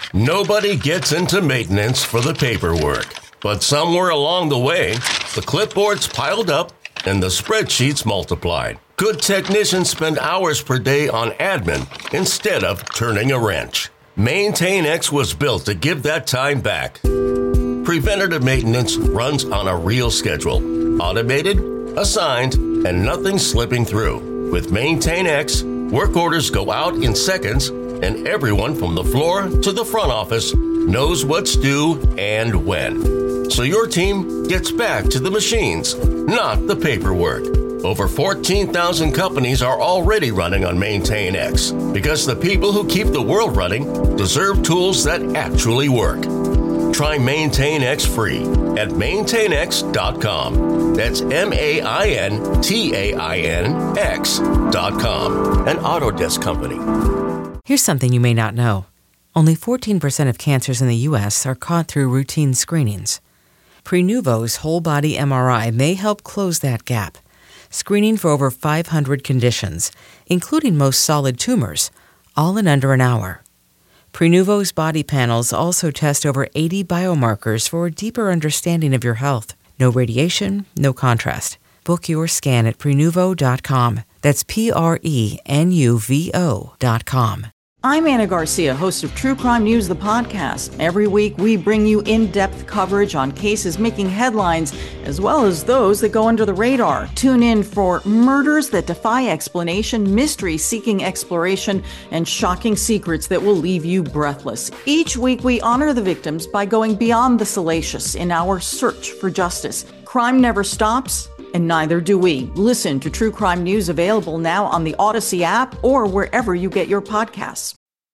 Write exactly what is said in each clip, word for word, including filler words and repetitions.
Nobody gets into maintenance for the paperwork, but somewhere along the way, the clipboards piled up and the spreadsheets multiplied. Good technicians spend hours per day on admin instead of turning a wrench. MaintainX was built to give that time back. Preventative maintenance runs on a real schedule, automated, assigned, and nothing slipping through. With MaintainX, work orders go out in seconds, and everyone from the floor to the front office knows what's due and when. So your team gets back to the machines, not the paperwork. Over fourteen thousand companies are already running on MaintainX because the people who keep the world running deserve tools that actually work. Try MaintainX free at maintain x dot com. That's M A I N T A I N X dot com, an Autodesk company. Here's something you may not know. Only fourteen percent of cancers in the U S are caught through routine screenings. Prenuvo's whole-body M R I may help close that gap, screening for over five hundred conditions, including most solid tumors, all in under an hour. Prenuvo's body panels also test over eighty biomarkers for a deeper understanding of your health. No radiation, no contrast. Book your scan at prenuvo dot com. That's P R E N U V O dot com. I'm Anna Garcia, host of True Crime News, the podcast. Every week, we bring you in-depth coverage on cases making headlines, as well as those that go under the radar. Tune in for murders that defy explanation, mysteries seeking exploration, and shocking secrets that will leave you breathless. Each week, we honor the victims by going beyond the salacious in our search for justice. Crime never stops, and neither do we. Listen to True Crime News, available now on the Odyssey app or wherever you get your podcasts.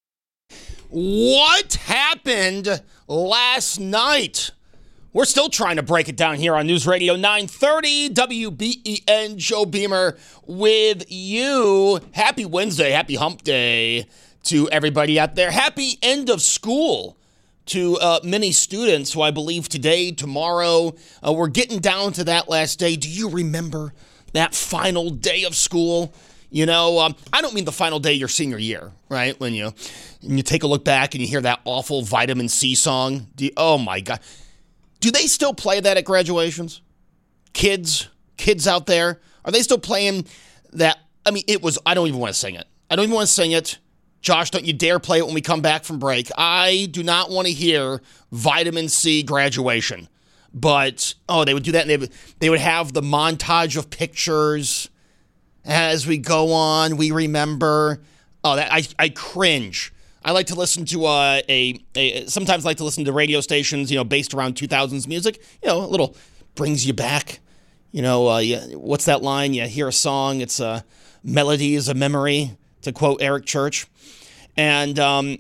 What happened last night? We're still trying to break it down here on News Radio nine thirty W B E N. Joe Beamer with you. Happy Wednesday. Happy hump day to everybody out there. Happy end of school to uh, many students who I believe today, tomorrow, uh, we're getting down to that last day. Do you remember that final day of school? You know, um, I don't mean the final day of your senior year, right? When you and you take a look back and you hear that awful Vitamin C song. Do you, oh, my God. Do they still play that at graduations? Kids, kids out there, are they still playing that? I mean, it was, I don't even want to sing it. I don't even want to sing it. Josh, don't you dare play it when we come back from break. I do not want to hear Vitamin C Graduation. But, oh, they would do that, and they would, they would have the montage of pictures as we go on. We remember. Oh, that I, I cringe. I like to listen to uh, a, a, sometimes like to listen to radio stations, you know, based around two thousands music. You know, a little brings you back. You know, uh, you, what's that line? You hear a song, it's a melody is a memory, to quote Eric Church. And um,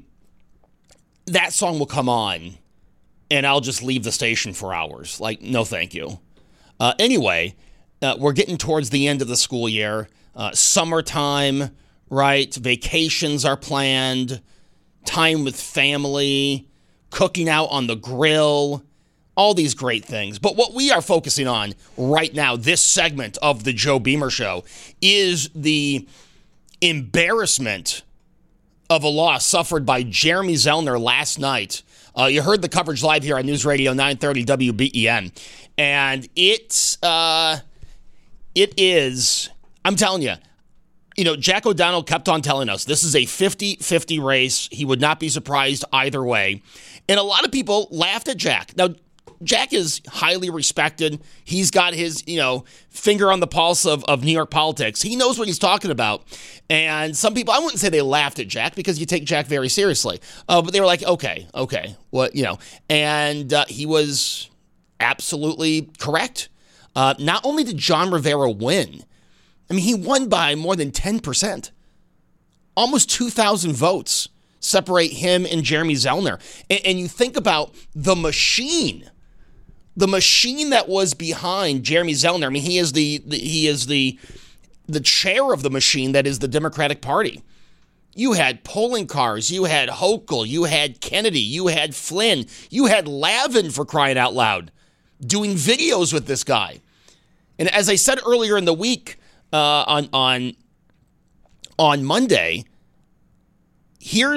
that song will come on, and I'll just leave the station for hours. Like, no thank you. Uh, anyway, uh, we're getting towards the end of the school year. Uh, summertime, right? Vacations are planned. Time with family. Cooking out on the grill. All these great things. But what we are focusing on right now, this segment of the Joe Beamer Show, is the embarrassment of a loss suffered by Jeremy Zellner last night. Uh, you heard the coverage live here on News Radio nine thirty W B E N. And it's, uh, it is, I'm telling you, you know, Jack O'Donnell kept on telling us this is a fifty-fifty race. He would not be surprised either way. And a lot of people laughed at Jack. Now, Jack is highly respected. He's got his, you know, finger on the pulse of, of New York politics. He knows what he's talking about. And some people, I wouldn't say they laughed at Jack because you take Jack very seriously. Uh, but they were like, okay, okay, what, you know. And uh, he was absolutely correct. Uh, not only did John Rivera win, I mean, he won by more than ten percent. Almost two thousand votes separate him and Jeremy Zellner. And, and you think about the machine. The machine that was behind Jeremy Zellner. I mean, he is the, the he is the the chair of the machine that is the Democratic Party. You had polling cars, you had Hochul, you had Kennedy, you had Flynn, you had Lavin, for crying out loud, doing videos with this guy. And as I said earlier in the week, uh, on on on Monday, here's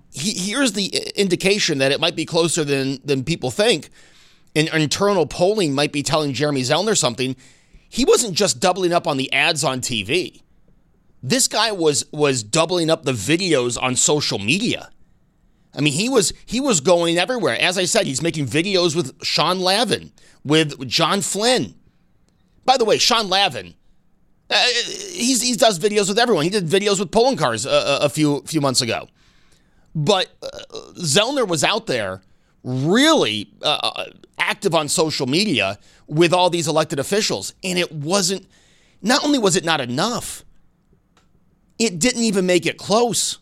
he, here's the indication that it might be closer than, than people think. And internal polling might be telling Jeremy Zellner something. He wasn't just doubling up on the ads on T V. This guy was was doubling up the videos on social media. I mean, he was he was going everywhere. As I said, he's making videos with Sean Lavin, with John Flynn. By the way, Sean Lavin, uh, he's, he does videos with everyone. He did videos with polling cars a, a few few months ago. But uh, Zellner was out there really uh, active on social media with all these elected officials. And it wasn't, not only was it not enough, it didn't even make it close.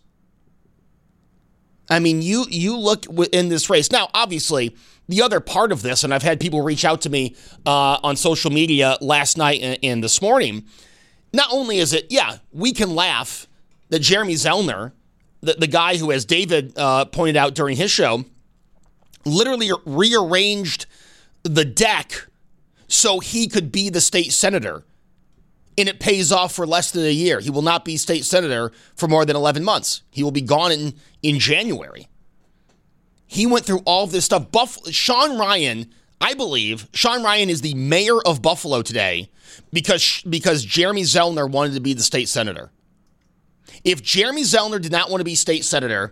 I mean, you you look in this race. Now, obviously, the other part of this, and I've had people reach out to me uh, on social media last night and, and this morning, not only is it, yeah, we can laugh that Jeremy Zellner, the, the guy who, as David uh, pointed out during his show, literally rearranged the deck so he could be the state senator. And it pays off for less than a year. He will not be state senator for more than eleven months. He will be gone in, in January. He went through all of this stuff. Buff- Sean Ryan, I believe, Sean Ryan is the mayor of Buffalo today because, because Jeremy Zellner wanted to be the state senator. If Jeremy Zellner did not want to be state senator,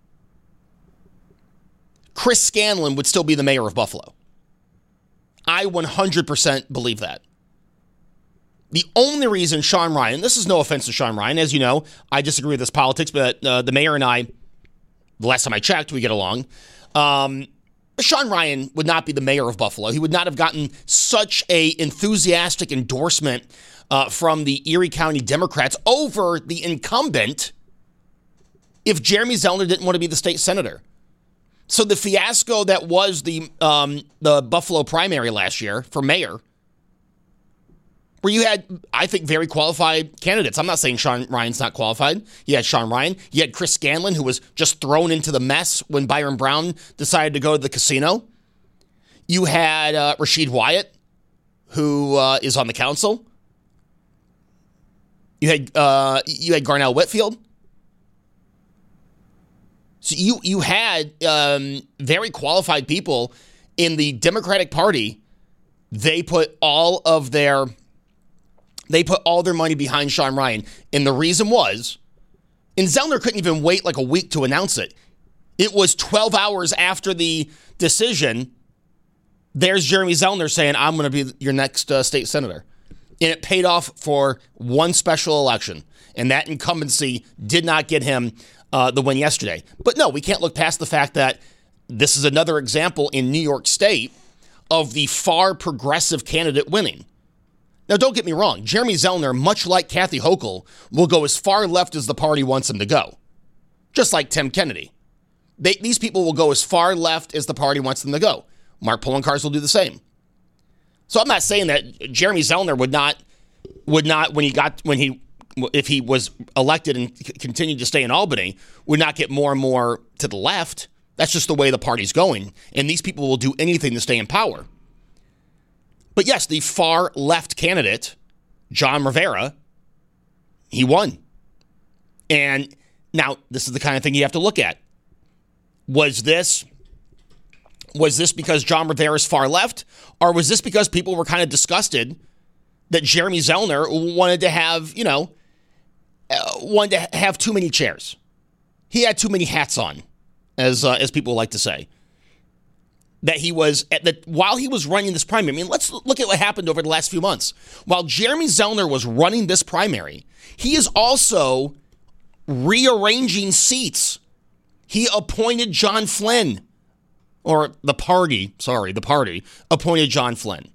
Chris Scanlon would still be the mayor of Buffalo. I one hundred percent believe that. The only reason Sean Ryan, this is no offense to Sean Ryan, as you know, I disagree with his politics, but uh, the mayor and I, the last time I checked, we get along. Um, Sean Ryan would not be the mayor of Buffalo. He would not have gotten such a enthusiastic endorsement uh, from the Erie County Democrats over the incumbent if Jeremy Zellner didn't want to be the state senator. So the fiasco that was the um, the Buffalo primary last year for mayor, where you had, I think, very qualified candidates. I'm not saying Sean Ryan's not qualified. You had Sean Ryan. You had Chris Scanlon, who was just thrown into the mess when Byron Brown decided to go to the casino. You had uh, Rashid Wyatt, who uh, is on the council. You had uh, you had Garnell Whitfield. So you you had um, very qualified people in the Democratic Party. They put all of their they put all their money behind Sean Ryan, and the reason was, and Zellner couldn't even wait like a week to announce it. It was twelve hours after the decision. There's Jeremy Zellner saying, "I'm going to be your next uh, state senator," and it paid off for one special election, and that incumbency did not get him Uh, the win yesterday. But no, we can't look past the fact that this is another example in New York State of the far progressive candidate winning. Now, don't get me wrong. Jeremy Zellner, much like Kathy Hochul, will go as far left as the party wants him to go. Just like Tim Kennedy. They, these people will go as far left as the party wants them to go. Mark Poloncarz will do the same. So I'm not saying that Jeremy Zellner would not, would not when he got, when he, if he was elected and c- continued to stay in Albany, would not get more and more to the left. That's just the way the party's going. And these people will do anything to stay in power. But yes, the far left candidate, John Rivera, he won. And now this is the kind of thing you have to look at. Was this, was this because John Rivera's far left? Or was this because people were kind of disgusted that Jeremy Zellner wanted to have, you know, Uh, wanted to have too many chairs? He had too many hats on, as uh, as people like to say. That he was, at the, while he was running this primary, I mean, let's look at what happened over the last few months. While Jeremy Zellner was running this primary, he is also rearranging seats. He appointed John Flynn, or the party, sorry, the party, appointed John Flynn.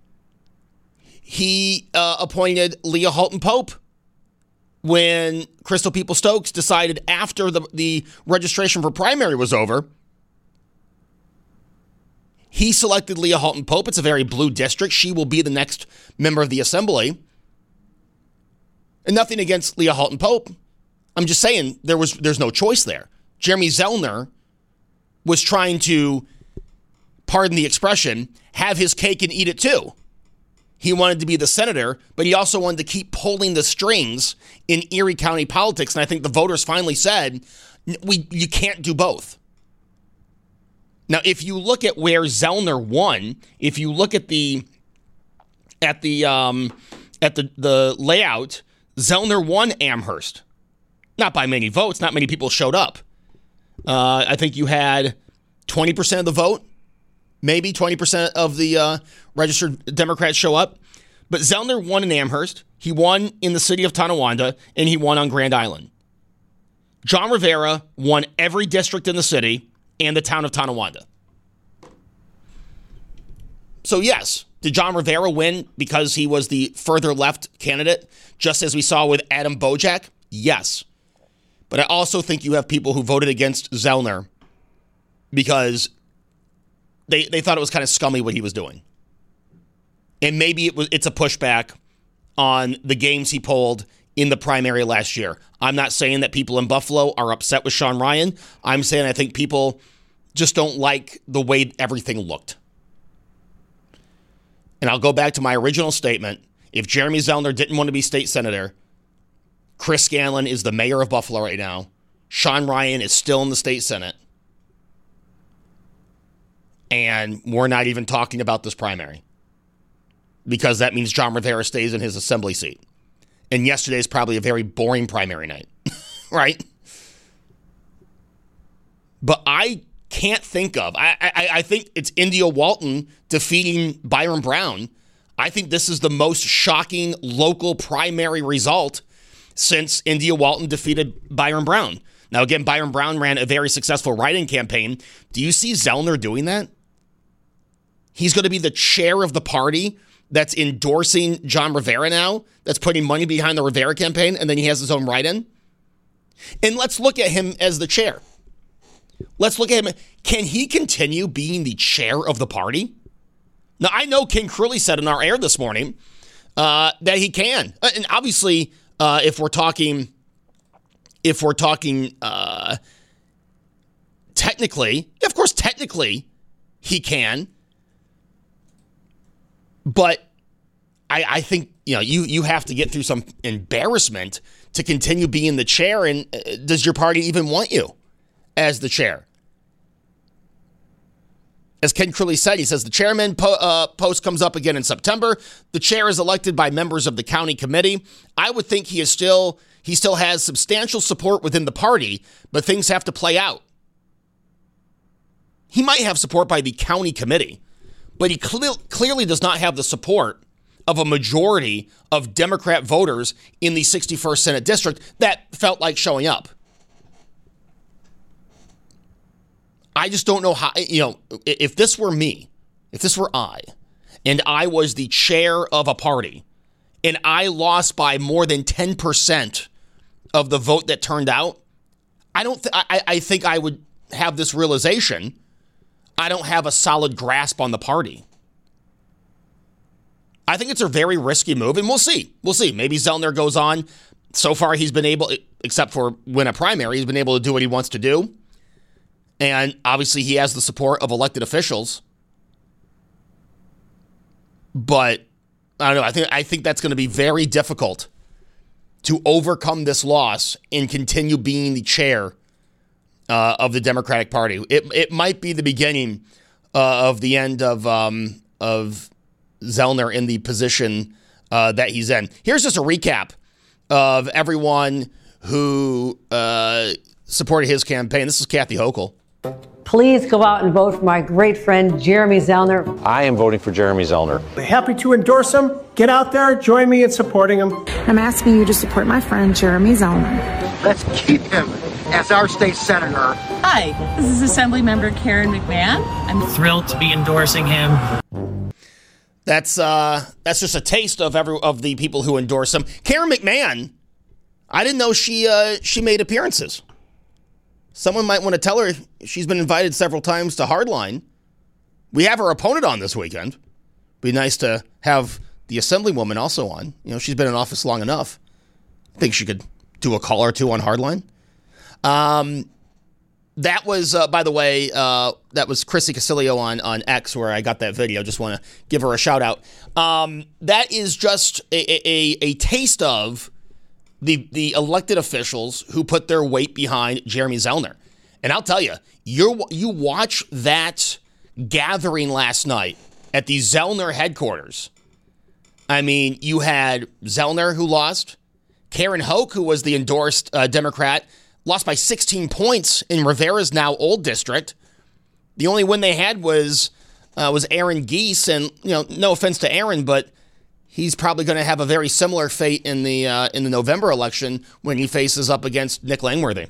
He uh, appointed Leah Halton Pope when Crystal Peoples-Stokes decided after the, the registration for primary was over. He selected Leah Halton Pope. It's a very blue district. She will be the next member of the assembly. And nothing against Leah Halton Pope. I'm just saying there was there's no choice there. Jeremy Zellner was trying to, pardon the expression, have his cake and eat it too. He wanted to be the senator, but he also wanted to keep pulling the strings in Erie County politics. And I think the voters finally said, We you can't do both. Now, if you look at where Zellner won, if you look at the at the um, at the, the layout, Zellner won Amherst. Not by many votes. Not many people showed up. Uh, I think you had twenty percent of the vote, maybe twenty percent of the uh, registered Democrats show up. But Zellner won in Amherst. He won in the city of Tonawanda, and he won on Grand Island. John Rivera won every district in the city and the town of Tonawanda. So yes, did John Rivera win because he was the further left candidate, just as we saw with Adam Bojack? Yes. But I also think you have people who voted against Zellner because they they thought it was kind of scummy what he was doing. And maybe it was it's a pushback on the games he pulled in the primary last year. I'm not saying that people in Buffalo are upset with Sean Ryan. I'm saying I think people just don't like the way everything looked. And I'll go back to my original statement. If Jeremy Zellner didn't want to be state senator, Chris Scanlon is the mayor of Buffalo right now. Sean Ryan is still in the state senate. And we're not even talking about this primary. Because that means John Rivera stays in his assembly seat. And yesterday is probably a very boring primary night. Right? But I can't think of, I, I, I think it's India Walton defeating Byron Brown. I think this is the most shocking local primary result since India Walton defeated Byron Brown. Now, again, Byron Brown ran a very successful write-in campaign. Do you see Zellner doing that? He's going to be the chair of the party that's endorsing John Rivera now, that's putting money behind the Rivera campaign, and then he has his own write-in. And let's look at him as the chair. Let's look at him. Can he continue being the chair of the party? Now, I know Ken Crowley said in our air this morning uh, that he can. And obviously, uh, if we're talking, if we're talking uh, technically, of course, technically, he can. But I, I think, you know, you, you have to get through some embarrassment to continue being the chair. And uh, does your party even want you as the chair? As Ken Crowley said, he says the chairman po- uh, post comes up again in September. The chair is elected by members of the county committee. I would think he is still he still has substantial support within the party, but things have to play out. He might have support by the county committee, but he cle- clearly does not have the support of a majority of Democrat voters in the sixty-first Senate District that felt like showing up. I just don't know how, you know, if this were me, if this were I, and I was the chair of a party, and I lost by more than ten percent of the vote that turned out, I don't, th- I, I think I would have this realization. I don't have a solid grasp on the party. I think it's a very risky move, and we'll see. We'll see. Maybe Zellner goes on. So far, he's been able, except for win a primary, he's been able to do what he wants to do. And obviously, he has the support of elected officials. But I don't know. I think I think that's going to be very difficult to overcome this loss and continue being the chair uh, of the Democratic Party. It it might be the beginning uh, of the end of um, of Zellner in the position uh, that he's in. Here's just a recap of everyone who uh, supported his campaign. This is Kathy Hochul. Please go out and vote for my great friend, Jeremy Zellner. I am voting for Jeremy Zellner. Happy to endorse him. Get out there, join me in supporting him. I'm asking you to support my friend, Jeremy Zellner. Let's keep him as our state senator. Hi, this is Assembly Member Karen McMahon. I'm thrilled to be endorsing him. That's uh, that's just a taste of every of the people who endorse him. Karen McMahon, I didn't know she uh, she made appearances. Someone might want to tell her she's been invited several times to Hardline. We have her opponent on this weekend. Be nice to have the Assemblywoman also on. You know, she's been in office long enough. I think she could do a call or two on Hardline. Um, that was, uh, by the way, uh, that was Chrissy Casilio on, on X where I got that video. Just want to give her a shout out. Um, that is just a, a, a taste of the the elected officials who put their weight behind Jeremy Zellner. And I'll tell you, you you watch that gathering last night at the Zellner headquarters. I mean, you had Zellner, who lost. Karen Hoke, who was the endorsed uh, Democrat, lost by sixteen points in Rivera's now old district. The only win they had was uh, was Aaron Geese, and you know, no offense to Aaron, but he's probably going to have a very similar fate in the uh, in the November election when he faces up against Nick Langworthy.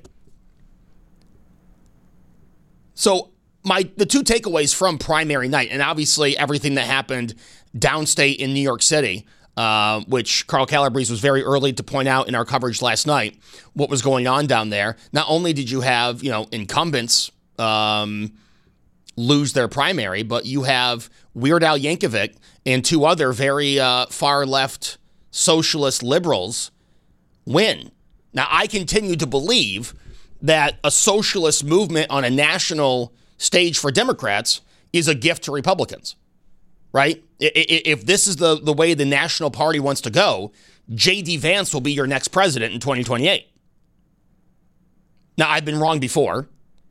So my the two takeaways from primary night, and obviously everything that happened downstate in New York City, uh, which Carl Calabrese was very early to point out in our coverage last night, what was going on down there. Not only did you have, you know, incumbents um, lose their primary, but you have Weird Al Yankovic and two other very uh, far-left socialist liberals win. Now, I continue to believe that a socialist movement on a national stage for Democrats is a gift to Republicans, right? If this is the, the way the National Party wants to go, J D Vance will be your next president in twenty twenty-eight. Now, I've been wrong before.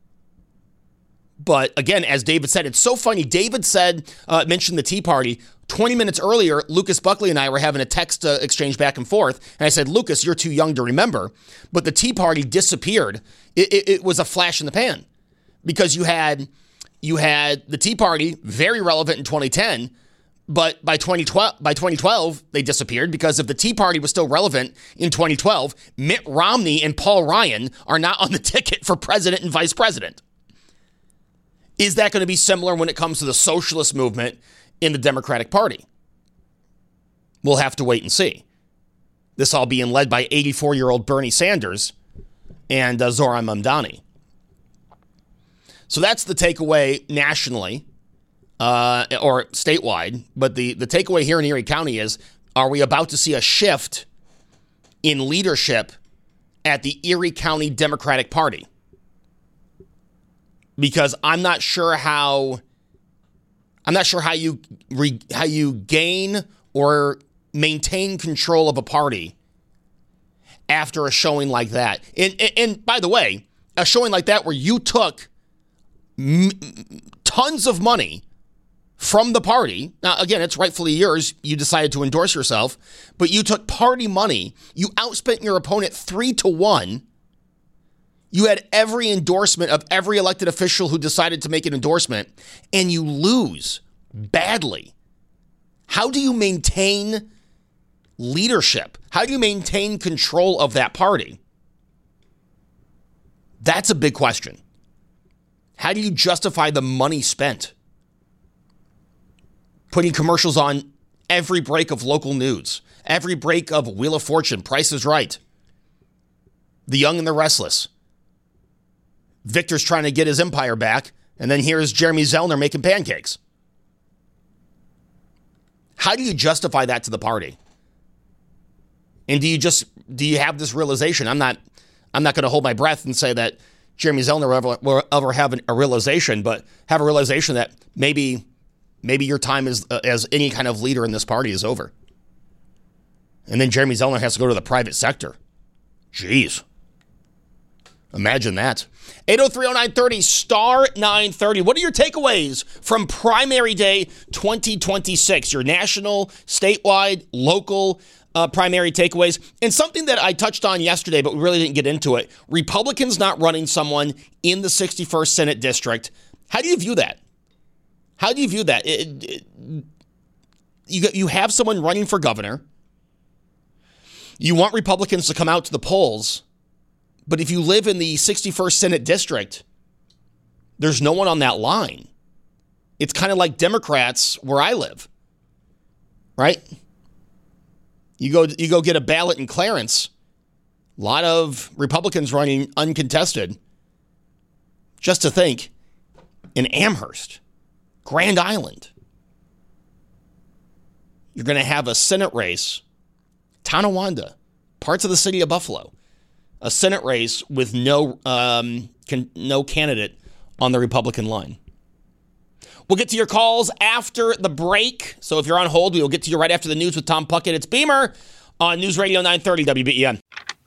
But again, as David said, it's so funny. David said, uh, mentioned the Tea Party. twenty minutes earlier, Lucas Buckley and I were having a text uh, exchange back and forth. And I said, Lucas, you're too young to remember. But the Tea Party disappeared. It, it, it was a flash in the pan. Because you had, you had the Tea Party, very relevant in twenty ten. But by twenty twelve, by twenty twelve, they disappeared. Because if the Tea Party was still relevant in twenty twelve, Mitt Romney and Paul Ryan are not on the ticket for president and vice president. Is that going to be similar when it comes to the socialist movement in the Democratic Party? We'll have to wait and see. This all being led by eighty-four-year-old Bernie Sanders and uh, Zohran Mamdani. So that's the takeaway nationally uh, or statewide. But the, the takeaway here in Erie County is, are we about to see a shift in leadership at the Erie County Democratic Party? Because I'm not sure how I'm not sure how you re, how you gain or maintain control of a party after a showing like that. And, and, and by the way, a showing like that where you took m- tons of money from the party. Now, again, it's rightfully yours. You decided to endorse yourself, but you took party money. You outspent your opponent three to one. You had every endorsement of every elected official who decided to make an endorsement, and you lose badly. How do you maintain leadership? How do you maintain control of that party? That's a big question. How do you justify the money spent? Putting commercials on every break of local news, every break of Wheel of Fortune, Price is Right, The Young and the Restless. Victor's trying to get his empire back, and then here's Jeremy Zellner making pancakes. How do you justify that to the party? And do you just do you have this realization? I'm not I'm not going to hold my breath and say that Jeremy Zellner will ever, will ever have an, a realization, but have a realization that maybe maybe your time as uh, as any kind of leader in this party is over. And then Jeremy Zellner has to go to the private sector. Jeez. Imagine that. eight oh three oh nine thirty, star nine thirty. What are your takeaways from primary day twenty twenty-six? Your national, statewide, local uh, primary takeaways. And something that I touched on yesterday, but we really didn't get into it. Republicans not running someone in the sixty-first Senate District. How do you view that? How do you view that? It, it, you, you have someone running for governor. You want Republicans to come out to the polls. But if you live in the sixty-first Senate District, there's no one on that line. It's kind of like Democrats where I live, right? You go, you go get a ballot in Clarence. A lot of Republicans running uncontested. Just to think, in Amherst, Grand Island, you're going to have a Senate race, Tonawanda, parts of the city of Buffalo. A Senate race with no um, can, no candidate on the Republican line. We'll get to your calls after the break. So if you're on hold, we will get to you right after the news with Tom Puckett. It's Beamer on News Radio nine thirty W B E N.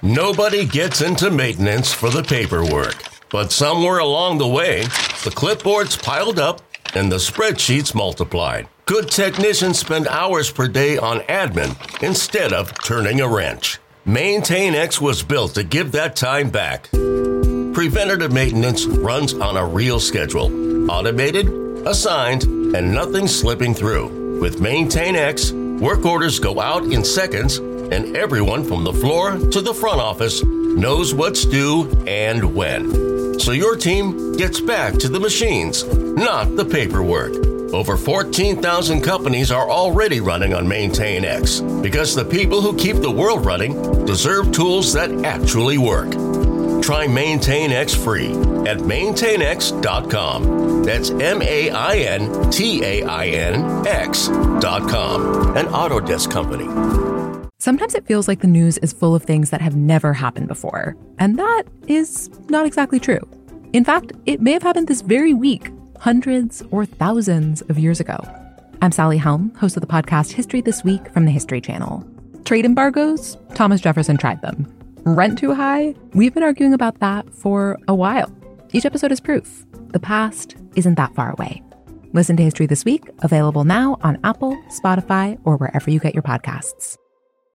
Nobody gets into maintenance for the paperwork, but somewhere along the way, the clipboards piled up and the spreadsheets multiplied. Good technicians spend hours per day on admin instead of turning a wrench. MaintainX was built to give that time back. Preventative maintenance runs on a real schedule, automated, assigned, and nothing slipping through. With MaintainX, work orders go out in seconds, and everyone from the floor to the front office knows what's due and when. So your team gets back to the machines, not the paperwork. Over fourteen thousand companies are already running on MaintainX because the people who keep the world running deserve tools that actually work. Try MaintainX free at maintain x dot com. That's M A I N T A I N X dot com. An Autodesk company. Sometimes it feels like the news is full of things that have never happened before. And that is not exactly true. In fact, it may have happened this very week, hundreds or thousands of years ago. I'm Sally Helm, host of the podcast History This Week from the History Channel. Trade embargoes? Thomas Jefferson tried them. Rent too high? We've been arguing about that for a while. Each episode is proof. The past isn't that far away. Listen to History This Week, available now on Apple, Spotify, or wherever you get your podcasts.